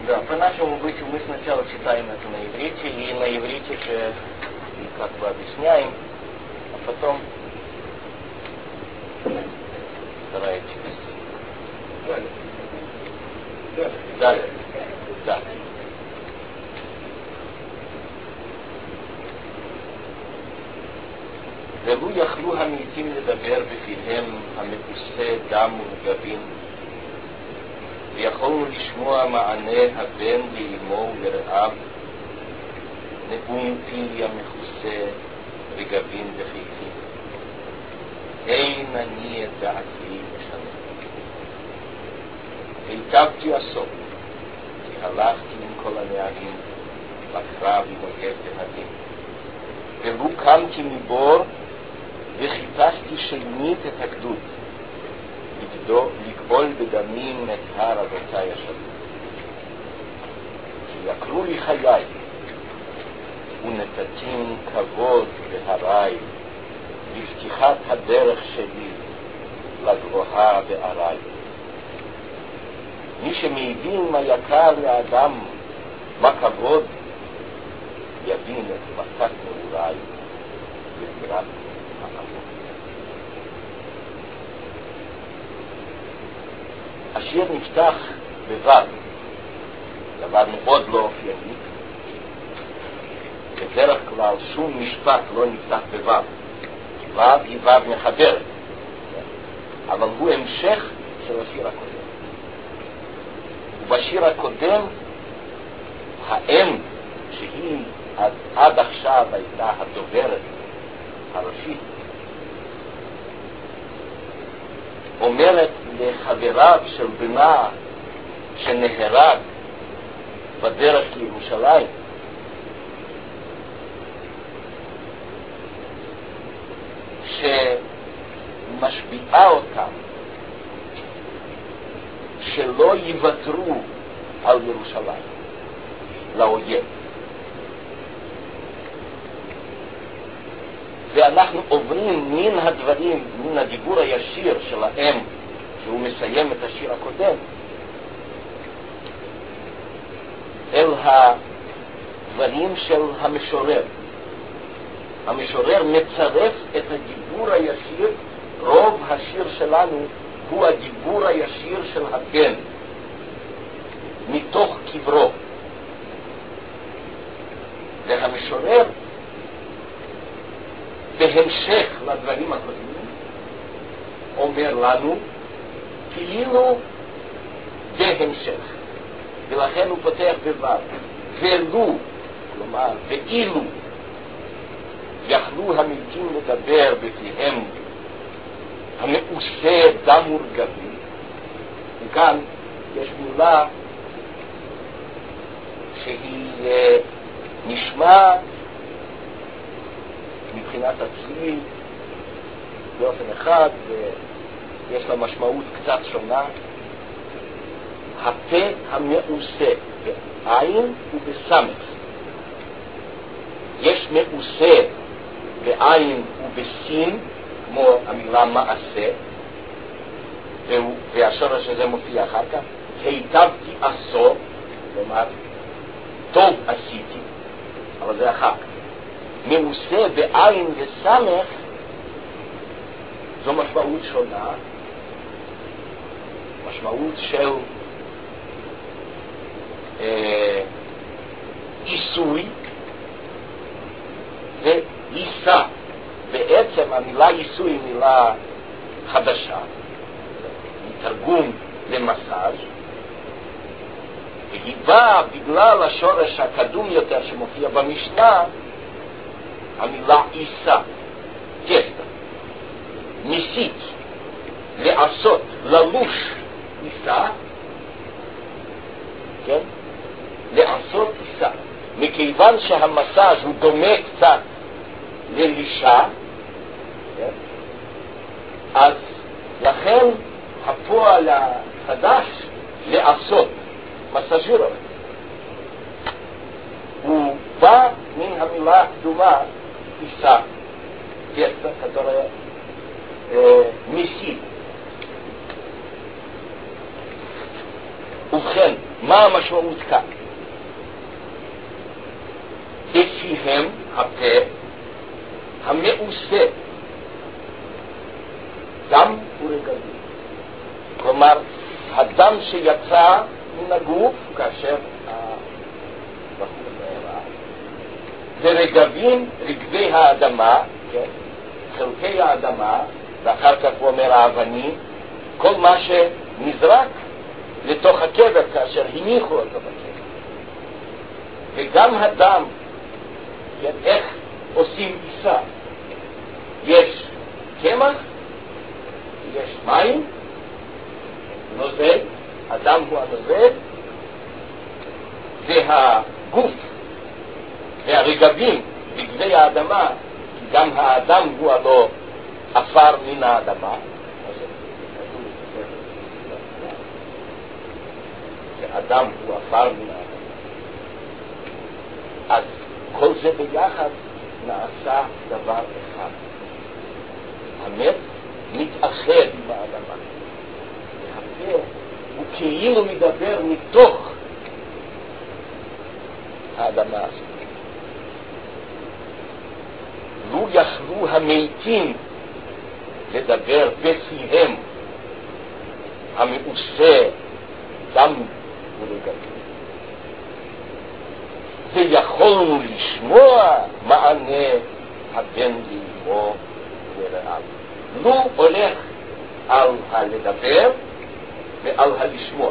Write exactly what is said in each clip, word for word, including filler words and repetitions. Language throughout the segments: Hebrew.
Да, по-нашему быть мы сначала читаем это на иврите, и на иврите же и как бы объясняем, а потом стараетесь. Далее. Далее. Далее. Да. ולו יכלו המתים לדבר בפיהם המכוסה דם ורגבים, ויכולנו לשמוע מענה הבן לאמו ולרעיו, נאום פי המכוסה רגבים וחיטים. אין אני את דעתי משנה. היטבתי הסוף, כי הלכתי עם כל הנערים בקרב עם אויב בהדים. ולו קמתי מבור וחיפשתי שנית את הגדוד, לגבול בדמים את הר אבותיי השלום. כי יקרו לי חיי, ונתתים כבוד בהרי, לפתיחת הדרך שלי לגבוהה בערי. מי שמבין מה יקר לאדם, מה כבוד, יבין את מתת נעוריי ויראת העמוד. השיר נפתח בו"ד, דבר מאוד לא אופייני. בדרך כלל שום משפט לא נפתח בו"ד. ו"ד היא ו"ד מחברת, אבל הוא המשך של השיר הקודם. ובשיר הקודם האם שהיא עד, עד עכשיו הייתה הדוברת הראשית, אומרת לחבריו של בנה שנהרג בדרך לירושלים, שמשביעה אותם שלא יוותרו על ירושלים לאויב. ואנחנו עוברים מן הדברים, מן הדיבור הישיר של האם, שהוא מסיים את השיר הקודם, אל הדברים של המשורר. המשורר מצרף את הדיבור הישיר, רוב השיר שלנו הוא הדיבור הישיר של הבן, מתוך קברו. והמשורר, בהמשך לדברים הקודמים, אומר לנו כאילו בהמשך, ולכן הוא פותח בו"ד. ולו, כלומר ואילו יכלו המתים לדבר בפיהם המעושה דם ורגבים, וכאן יש מילה שהיא נשמע מבחינת הצליל באופן אחד, ויש לה משמעות קצת שונה. הפה המעושה בעין ובסמך. יש מעושה בעין ובסין, כמו המילה מעשה, והשורש הזה מופיע אחר כך. היטבתי עשו, כלומר טוב עשיתי, אבל זה אחר כך. מעושה בעין וסמך זו משמעות שונה, משמעות של אה, עיסוי ועיסה. בעצם המילה עיסוי היא מילה חדשה, מתרגום למסאז', והיא באה בגלל השורש הקדום יותר שמופיע במשנה, המילה עיסה, טסטה. ניסית לעשות, ללוש עיסה, כן? לעשות עיסה. מכיוון שהמסאז' הוא דומה קצת ללישה, כן? אז לכן הפועל החדש לעשות, מסאז'ירו, הוא בא מן המילה הקדומה עיסה, טסטה, которая מסית. ובכן, מה המשמעות כאן? בפיהם הפה המעושה דם ורגבים. כלומר, הדם שיצא מן הגוף כאשר הבחור נהרג, ורגבים, רגבי האדמה, כן? חלקי האדמה, ואחר כך הוא אומר האבנים, כל מה שנזרק לתוך הקבר כאשר הניחו אותו בקבר. וגם הדם, כן? איך עושים עיסה? יש קמח, יש מים, נוזל, הדם הוא הנוזל, והגוף והרגבים, רגבי האדמה, כי גם האדם הוא הלא עפר מן האדמה, שהאדם הוא עפר מן האדמה. אז כל זה ביחד נעשה דבר אחד. המת מתאחד עם האדמה. והפה הוא כאילו מדבר מתוך האדמה הזאת. לו יכלו המתים לדבר בפיהם המעושה דם ורגבים, ויכולנו לשמוע מענה הבן לאמו ורעיו. לו הולך על הלדבר ועל הלשמוע.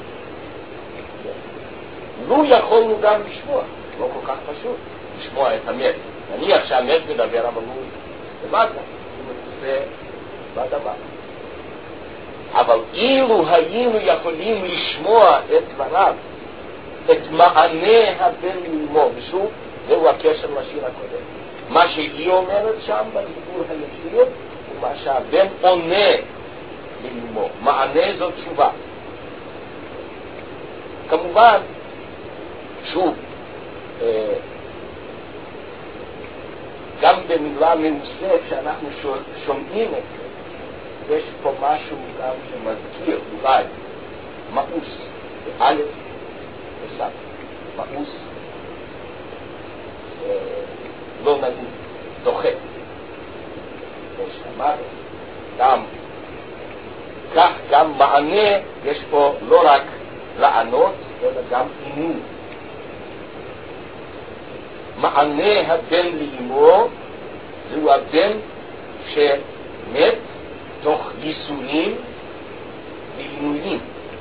לו יכולנו גם לשמוע, לא כל כך פשוט לשמוע את המת. נניח שהמת מדבר, אבל הוא למטה, הוא מכוסה באדמה. אבל אילו היינו יכולים לשמוע את דבריו, את מענה הבן לאמו, ושוב, זהו הקשר לשיר הקודם. מה שהיא אומרת שם בדיבור הישיר, הוא מה שהבן עונה לאמו. מענה זו תשובה. כמובן, שוב, גם במילה מעושה, כשאנחנו שומעים את זה, יש פה משהו גם שמזכיר, אולי, מאוס, באלף וסף. מאוס, לא נעים, דוחה. יש אמר, גם, כך גם מענה, יש פה לא רק לענות, אלא גם עימות. מענה הבן לאמו, זהו הבן שמת תוך ייסורים ועינויים.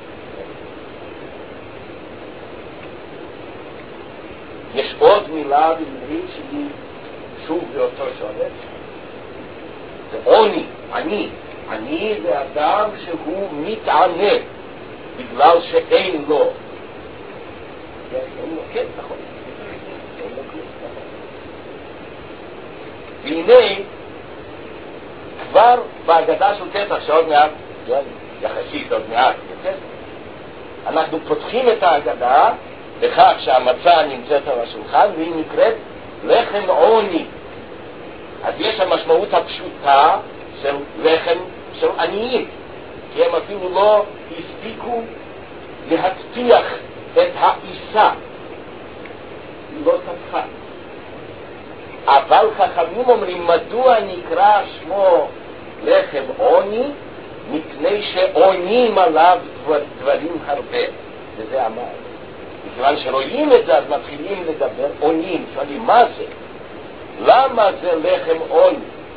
יש עוד מילה בעברית שהיא שוב באותו שורש, זה עוני, עני. עני זה אדם שהוא מתענה בגלל שאין לו. כן, נכון. והנה, כבר בהגדה של פסח, שעוד מעט, יחסית עוד מעט, אנחנו פותחים את ההגדה בכך שהמצה נמצאת על השולחן, והיא נקראת לחם עוני. אז יש המשמעות הפשוטה של לחם של עניים, כי הם אפילו לא הספיקו להטפיח את העיסה, היא לא טפחה. אבל חכמים אומרים, מדוע נקרא שמו לחם עוני? מפני שעונים עליו דבר, דברים הרבה. וזה אמר. מכיוון שרואים את זה, אז מתחילים לדבר עונים. שואלים, מה זה? למה זה לחם עוני?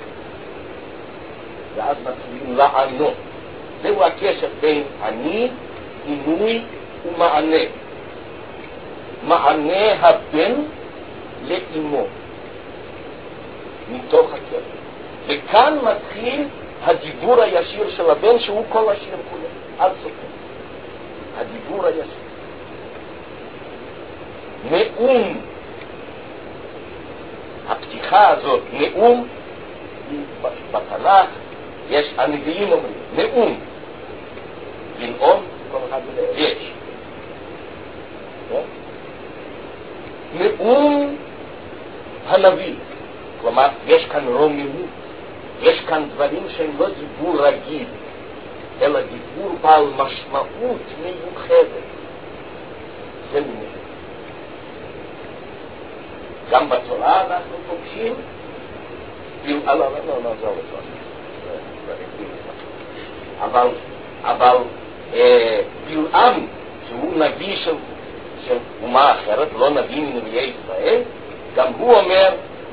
ואז מתחילים לענות. זהו הקשר בין עני, עינוי ומענה. מענה הבן לאמו. מתוך הקבר. וכאן מתחיל הדיבור הישיר של הבן, שהוא כל השיר כולו, עד סופו. הדיבור הישיר. נאום. הפתיחה הזאת, נאום, בתנ"ך יש, הנביאים אומרים, נאום. לנאום, כל אחד יודע, יש. נאום הנביא. כלומר, יש כאן רוממות, יש כאן דברים שהם לא דיבור רגיל, אלא דיבור בעל משמעות מיוחדת. זה מיני. גם בתורה אנחנו פוגשים, לא, לא, לא, לא, לא, זה לא אבל, אבל בלעם, שהוא נביא של, של אומה אחרת, לא נביא מנביאי ישראל, גם הוא אומר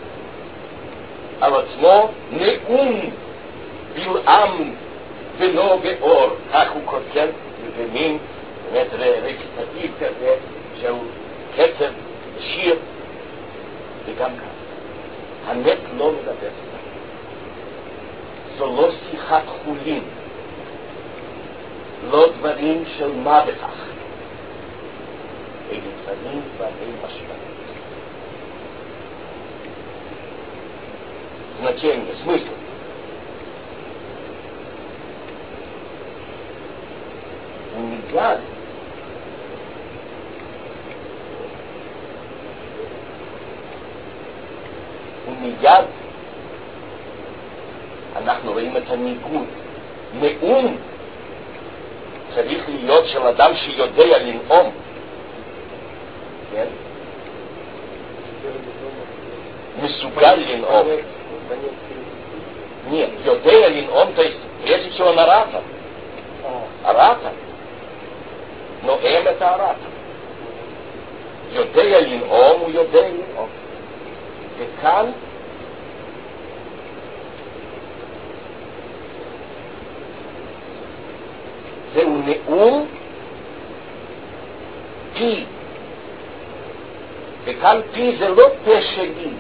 על עצמו, נאום בלעם בנו באור, כך הוא כותב, במין באמת רציטטיב כזה של קצב שיר, וגם כאן. המת לא מדבר סתם. זו לא שיחת חולין, לא דברים של מה בכך, אלה דברים בעלי משמעות. Значение, смысл. ומיד ומיד אנחנו רואים את הניגוד. נאום צריך להיות של אדם שיודע לנאום, כן? מסוגל לנאום. Нет, יודע לנאום, то есть прежде всего он оратор. Оратор. נואם את הארטור. יודע לנאום, הוא יודע לנאום. וכאן זהו נאום פי. וכאן פי זה לא פה שלי.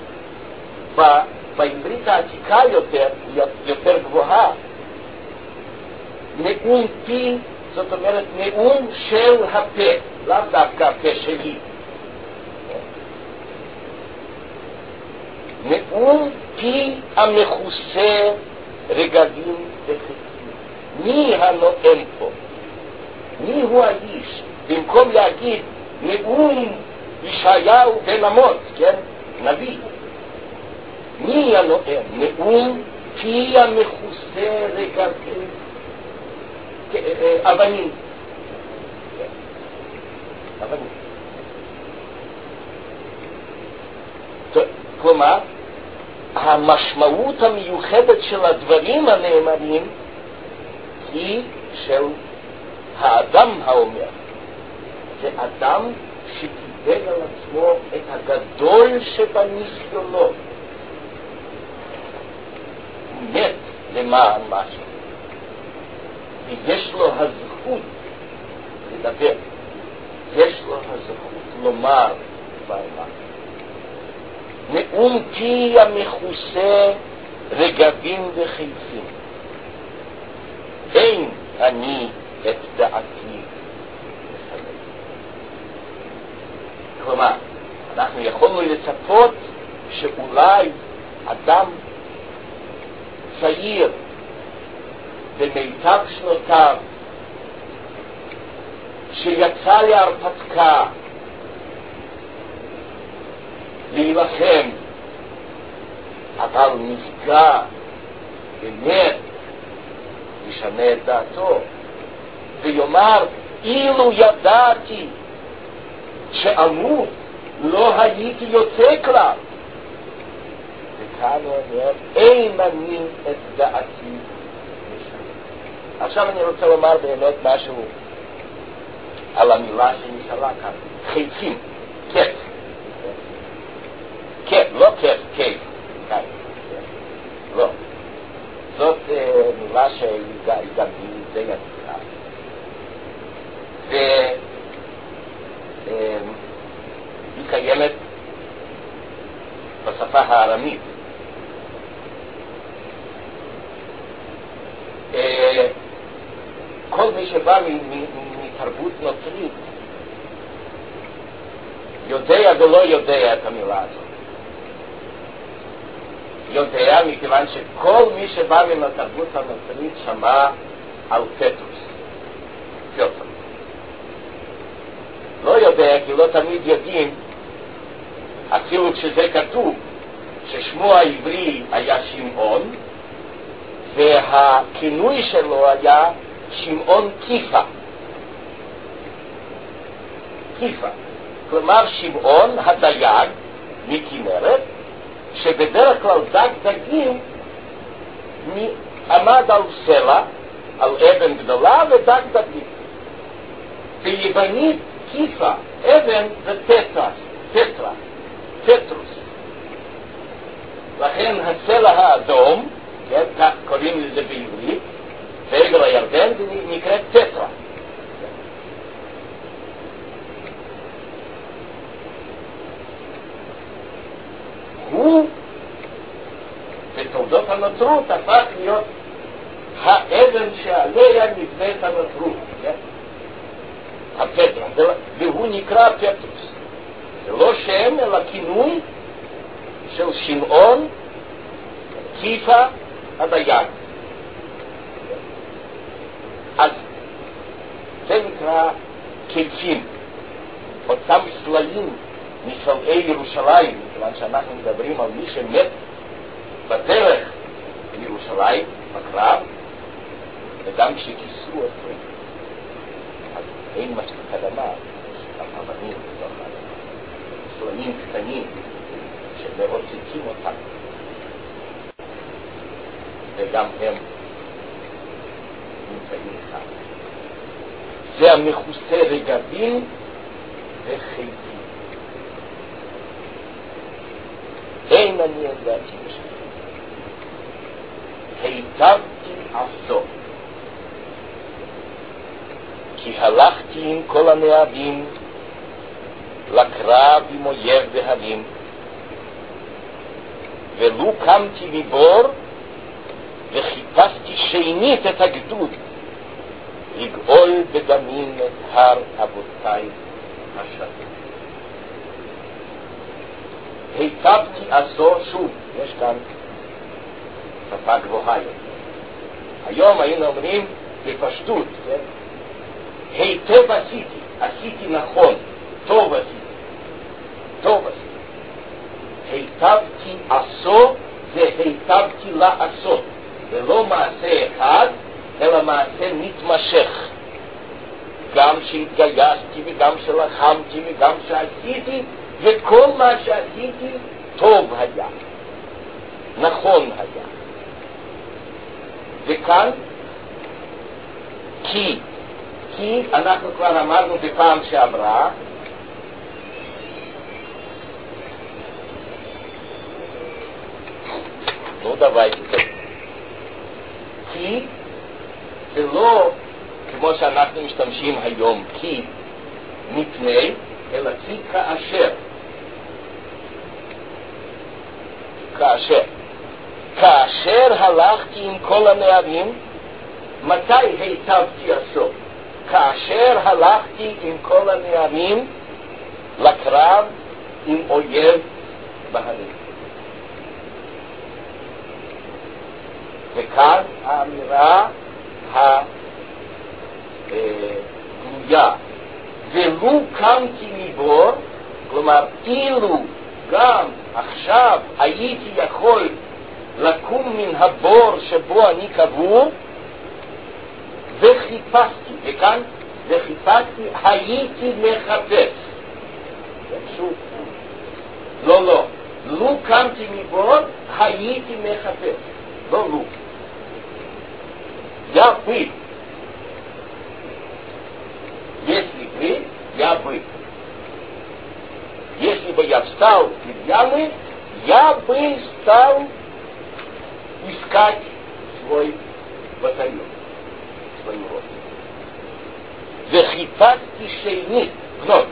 בעברית העתיקה יותר, יותר גבוהה. נאום פי, זאת אומרת נאום של הפה, לאו דווקא הפה שלי. נאום פי המכוסה רגבים וחיצים. מי הנואם פה? מי הוא האיש? במקום להגיד נאום ישעיהו בן אמוץ, כן? נביא. מי הנואם? נאום פי המכוסה רגבים אבנים. אבנים. כלומר, המשמעות המיוחדת של הדברים הנאמרים היא של האדם האומר. זה אדם שקיבל על עצמו את הגדול שבניסיונות. הוא מת למען משהו. ויש לו הזכות לדבר. יש לו הזכות לומר דבר מה. נאום פי המכוסה רגבים וחיצים. אין אני את דעתי לפני. כלומר, אנחנו יכולנו לצפות שאולי אדם צעיר במיטב שנותיו שיצא להרפתקה להילחם, אבל נפגע באמת, ישנה את דעתו ויאמר, אילו ידעתי שאמות לא הייתי יוצא כלל. וכאן הוא אומר, אין אני את דעתי משנה. עכשיו אני רוצה לומר באמת משהו על המילה שנשאלה כאן, חיצים, כיף. כיף, לא כיף, כיף. לא. זאת מילה שהיא גם די עתיקה. והיא קיימת בשפה הארמית. כל מי שבא מתרבות נוצרית יודע ולא יודע את המילה הזאת. יודע מכיוון שכל מי שבא מן התרבות הנוצרית שמע על פטרוס, פיוטר. לא יודע כי לא תמיד יודעים, אפילו כשזה כתוב, ששמו העברי היה שמעון, והכינוי שלו היה שמעון כיפה. כיפה. כלומר, שמעון הדייג מכנרת, שבדרך כלל דג דגים עמד על סלע, על אבן גדולה, ודג דגים. ביוונית כיפה, אבן זה טטרס, טטרה, טטרוס. לכן הסלע האדום, כן, כך קוראים לזה בעברית, בעבר הירדן זה נקרא טטרה. הוא בתולדות הנצרות הפך להיות האבן שעליה נבנית הנצרות, כן? הפטרה, והוא נקרא פטרוס. זה לא שם אלא כינוי של שמעון כיפה הדייג. אז זה נקרא כיפים, אותם סלעים מסלעי ירושלים, כיוון שאנחנו מדברים על מי שמת בדרך לירושלים, בקרב, וגם כשכיסו אותו, אז אין מספיק אדמה, יש גם אבנים בתוך האדמה, סלעים קטנים שמרוצצים אותם, וגם הם נמצאים כאן. זה המכוסה רגבים וחיטים. אין אני ידעתי בשביל. היטבתי עשו, כי הלכתי עם כל הנאבים לקרב עם אויב בהרים, ולו קמתי מבור וחיפשתי שנית את הגדוד לגאול בדמים את הר אבותיי השם. היטבתי עשו, שוב, יש כאן שפה גבוהה יותר. היום היינו אומרים בפשטות, כן? היטב עשיתי, עשיתי נכון, טוב עשיתי, טוב עשיתי. היטבתי עשו, זה היטבתי לעשות. זה לא מעשה אחד, אלא מעשה מתמשך. גם שהתגייסתי וגם שלחמתי וגם שעשיתי, וכל מה שעשיתי טוב היה, נכון היה. וכאן, כי, כי אנחנו כבר אמרנו בפעם שעברה, לא דבר כזה. כי זה לא כמו שאנחנו משתמשים היום, כי מפני, אלא כי כאשר. כאשר. כאשר הלכתי עם כל הנערים, מתי היטבתי עשו? כאשר הלכתי עם כל הנערים לקרב עם אויב בהרים. וכאן האמירה הגלויה, ולו קמתי מבור, כלומר אילו גם עכשיו הייתי יכול לקום מן הבור שבו אני קבור, וחיפשתי, וכאן וחיפשתי הייתי מחפש. שוב, לא לא, לו קמתי מבור הייתי מחפש, לא לו. Я бы, если бы, я бы, если бы я встал из ямы, я бы стал искать свой батальон, свою роду. וחיפשתי שנית, вновь,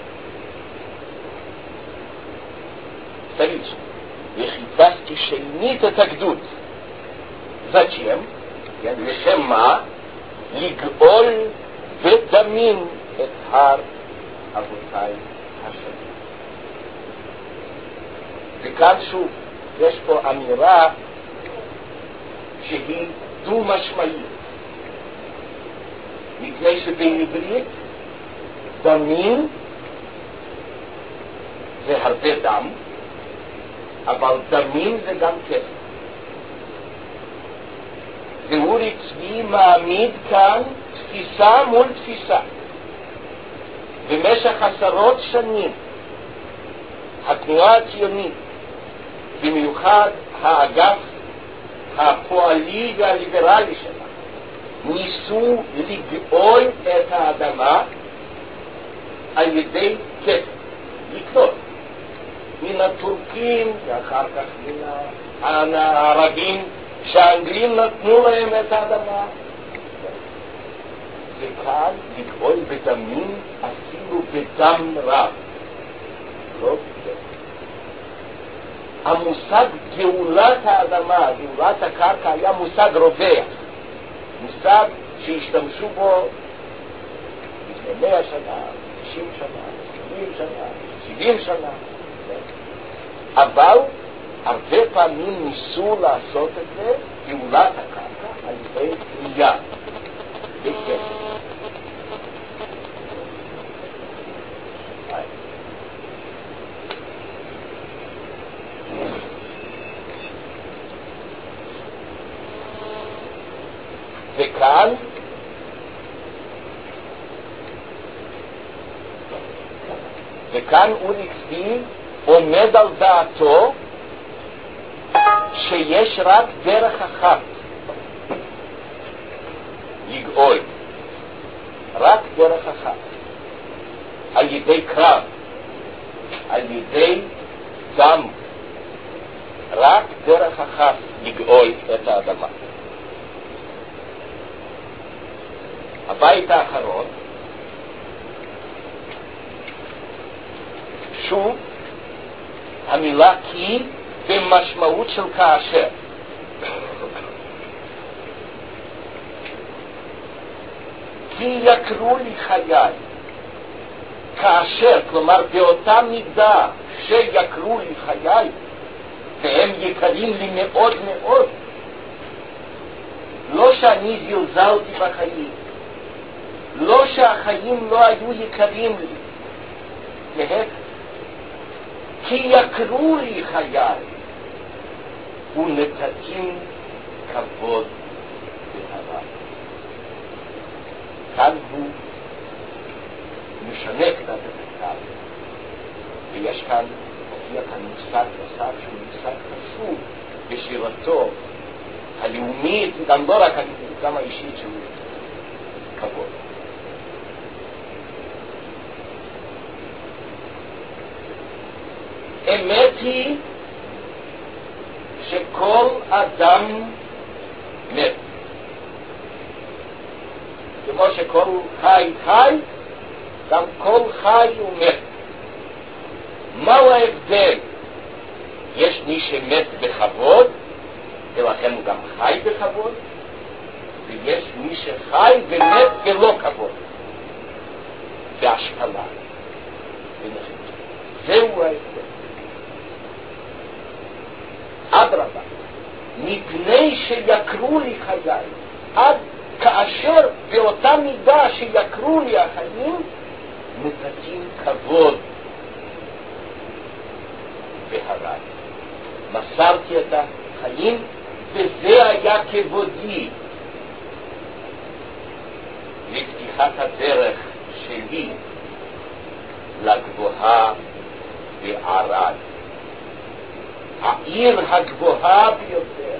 вторично, וחיפשתי שנית את הגדוד. Зачем? לשם מה? לגאול בדמים את הר אבותיי השם. וכאן שוב, יש פה אמירה שהיא דו-משמעית. מפני שבעברית דמים זה הרבה דם, אבל דמים זה גם כסף. ואורי צבי מעמיד כאן תפיסה מול תפיסה, במשך עשרות שנים התנועה הציונית, במיוחד האגף הפועלי והליברלי שלה, ניסו לגאול את האדמה על ידי כסף, לקנות מן הטורקים ואחר כך מן הערבים שהאנגלים נתנו להם את האדמה. וכאן לגאול בדמים, אפילו בדם רב, לא כסף. המושג גאולת האדמה, גאולת הקרקע, היה מושג רווח, מושג שהשתמשו בו לפני מאה שנה, תשעים שנה, שמונים שנה, שבעים שנה. אבל הרבה פעמים ניסו לעשות את זה, גאולת הקרקע, על ידי קנייה, בכסף. וכאן וכאן אורי צבי עומד על דעתו שיש רק דרך אחת לגאול, רק דרך אחת, על ידי קרב, על ידי דם, רק דרך אחת לגאול את האדמה. הבית האחרון, שוב המילה כי במשמעות של כאשר. כי יקרו לי חיי, כאשר, כלומר באותה מידה שיקרו לי חיי, והם יקרים לי מאוד מאוד, לא שאני זלזלתי בחיים, לא שהחיים לא היו יקרים לי, להפך, כי יקרו לי חיי ונתתים כבוד והרע. כאן הוא משנה קצת את הכתב, ויש כאן, מופיע כאן מושג נוסף שהוא מושג חשוב בשירתו הלאומית, גם לא רק הלאומית, גם האישית שהוא כבוד. אמת היא שכל אדם מת. כמו שכל חי חי, גם כל חי הוא מת. מהו ההבדל? יש מי שמת בכבוד, ולכן הוא גם חי בכבוד, ויש מי שחי ומת בלא כבוד, בהשפלה, בנחיתות. זהו ההבדל. אדרבה, מפני שיקרו לי חיי, עד כאשר באותה מידה שיקרו לי החיים, נתתים כבוד והרע. מסרתי את החיים, וזה היה כבודי לפתיחת הדרך שלי לגבוהה בערד, העיר הגבוהה ביותר,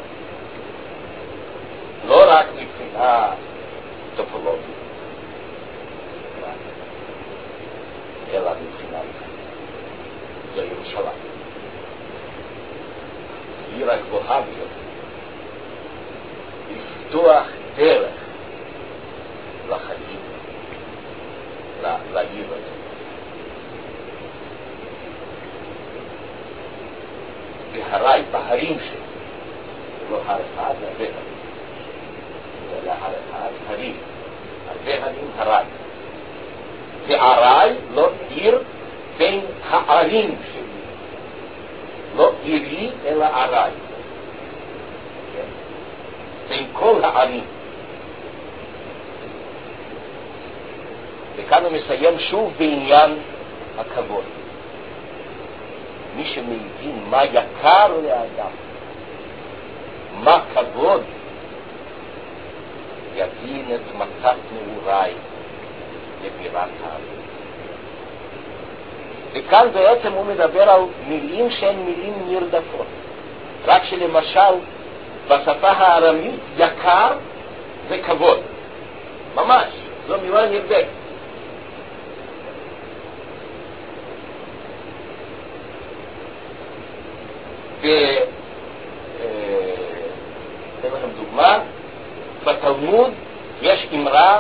לא רק מבחינה טופולוגית, אלא מבחינה זו ירושלים, העיר הגבוהה ביותר, לפתוח דרך לחיים, לעיר הזאת. בהרי, בהרים שלי, לא הר אחד, הרבה הרים, אלא הר אחד, הרים, הרבה הרים, הרי. וערי לא עיר בין הערים שלי, לא עירי אלא ערי, בין כל הערים. וכאן הוא מסיים שוב בעניין הכבוד. מי שמבין מה יקר לאדם, מה כבוד, יבין את מתת נעוריי לבירת הארץ. וכאן בעצם הוא מדבר על מילים שהן מילים נרדפות. רק שלמשל בשפה הארמית יקר זה כבוד. ממש, זו מילה נרדפת. ואתן לכם דוגמה, בתלמוד יש אמרה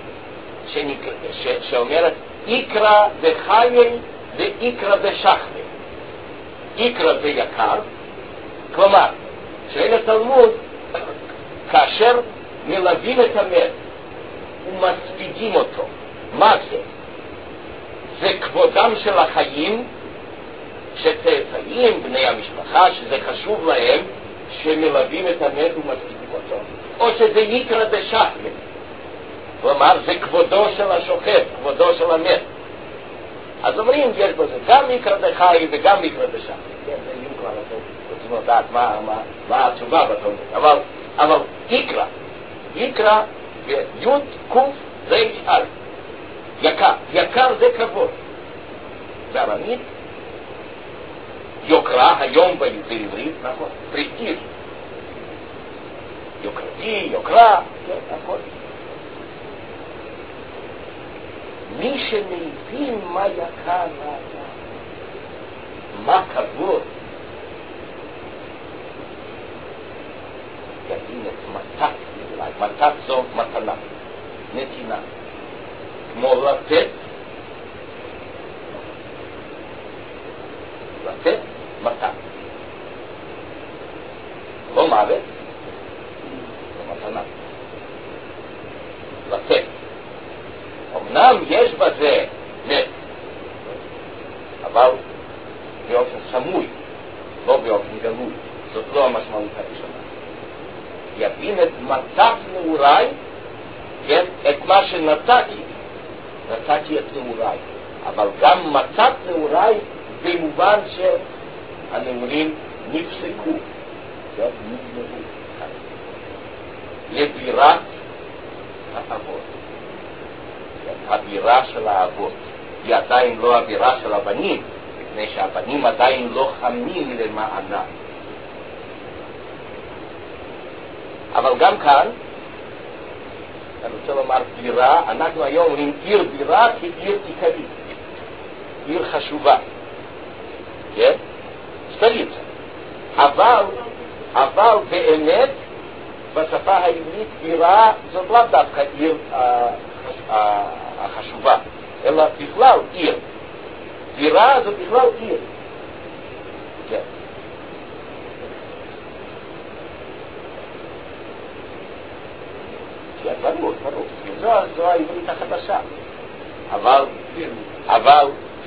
שאומרת איקרא דחיי ואיקרא דשחרי. איקרא זה יקר, כלומר שאין התלמוד כאשר מלווים את המת ומספידים אותו, מה זה? זה כבודם של החיים, שצאצאים, בני המשפחה, שזה חשוב להם שמלווים את המת ומספידים אותו, או שזה יקרא דשחרי, כלומר זה כבודו של השוחט, כבודו של המת. אז אומרים יש בזה גם יקרא דחי וגם יקרא דשחרי. כן, זה יהיו כבר, אתם רוצים לדעת מה, מה, מה התשובה בתלמוד, אבל, אבל יקרא יקרא ויוד קוף זה א', יקר, יקר זה כבוד. בארמית יוקרה, היום בעברית, נכון, פרסטיז', יוקרתי, יוקרה, כן, הכל. מי שמבין מה יקר, מה כבוד, יבין את מתת, מתת זו מתנה, נתינה, כמו לתת, לתת מתת, לא מוות, לא מתנה, לתת. אמנם יש בזה נס, אבל באופן סמוי, לא באופן גלוי, זאת לא המשמעות הראשונה. יבין את מתת נעוריי, כן, את מה שנתתי, נתתי את נעוריי, אבל גם מתת נעוריי במובן שהנעורים נפסקו, כן, נגמרו, לבירת האבות. הבירה של האבות היא עדיין לא הבירה של הבנים, מפני שהבנים עדיין לא חמים למענה. אבל גם כאן אני רוצה לומר בירה, אנחנו היום אומרים עיר בירה כעיר עיקרית, עיר חשובה, כן? סטוליצה. אבל אבל באמת בשפה העברית בירה זאת לא דווקא עיר החשובה, אלא בכלל עיר. בירה זו בכלל עיר. כן. כן, ברור, ברור. זו, זו העברית החדשה. אבל, אבל,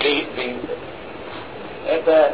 это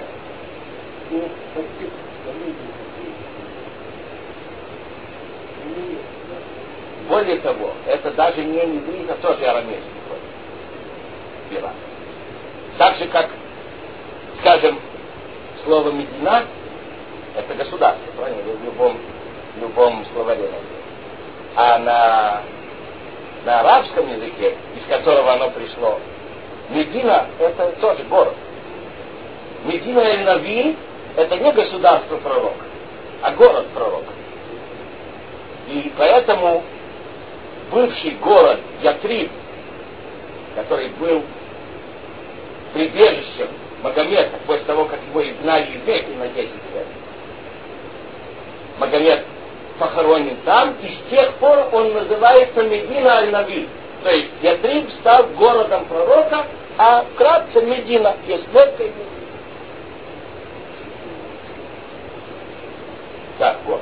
более того, это даже не иврит, а тоже арамейский бира. Так же, как, скажем, слово «медина» — это государство, правильно, в любом, в любом словаре. А на, на арабском языке, из которого оно пришло, Медина — это тоже город. Медина эль-Нави — это не государство пророка, а город пророка. И поэтому бывший город Ятриб, который был прибежищем Магомета после того, как его изгнали из Мекки на десять лет, Магомед похоронен там, и с тех пор он называется Медина аль-Нави. То есть Ятриб стал городом пророка, а вкратце Медина, есть Мекка и Медина. Да, город.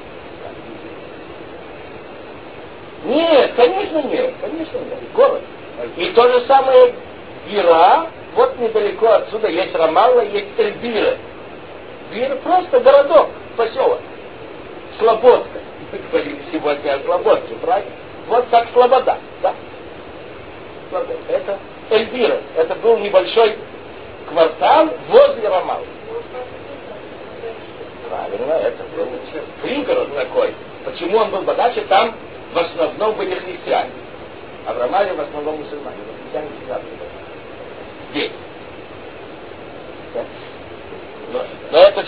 Нет, конечно нет, конечно нет, город. И то же самое Бира, вот недалеко отсюда есть Рамалла, есть Эльбира. Бир просто городок, поселок. Слободка. Мы говорили сегодня о Слободке, правильно? Вот как Слобода, да? Это Эльбира. Это был небольшой квартал возле Рамаллы. Правильно, это был пригород такой. Почему он был богаче? Там в основном были христиане. А в Рамалле в основном мусульмане. Христиане всегда были. Здесь.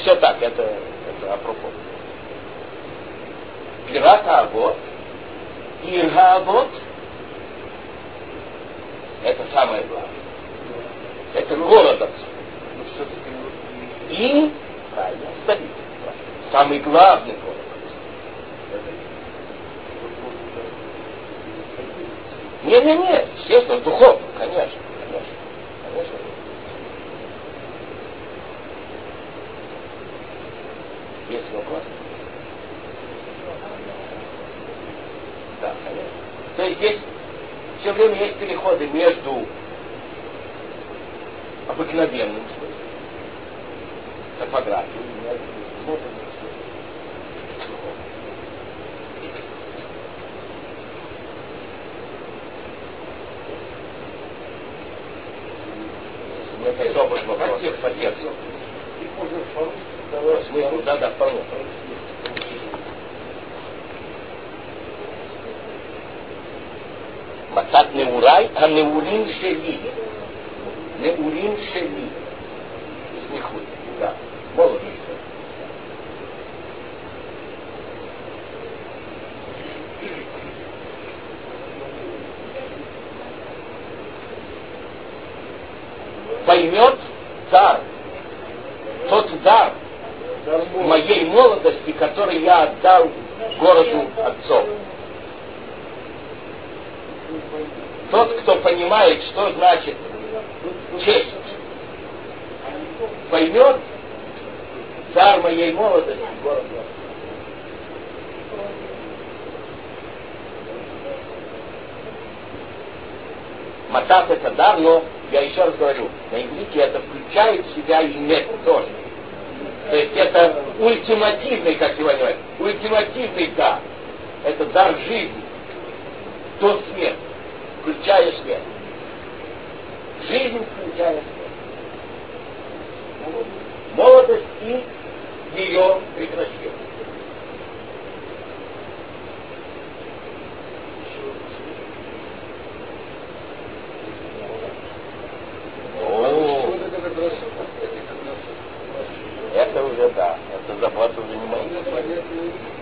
все так, это, это апропо. Пирата Авот, Ирга Авот, это самое главное. Это город отцов. И, правильно, столица. Самый главный город отцов. Не-не-не, естественно, духовно, конечно, конечно, конечно. Есть вопрос? Да, конечно. То есть здесь все время есть переходы между обыкновенным смыслом, топографией, между внутренним смыслом. Нет особых вопросов по тексту. Их можно по-русски. По смыслу, да, да, вполне. Мацат неурай, а неурин шели. Неурин шели. Смехуй, да. Молодец. Поймет дар, тот дар моей молодости, который я отдал городу отцов. Тот, кто понимает, что значит честь, поймет дар моей молодости городу отцов. Матат это дар, но я еще раз говорю, на иврите это включает в себя и мет тоже. То есть это ультимативный, как его говорят, ультимативный дар. Это дар жизни до смерти, включая смерть. Жизнь, включая смерть. Молодость и ее прекращение. Это уже да, это забота уже не моя.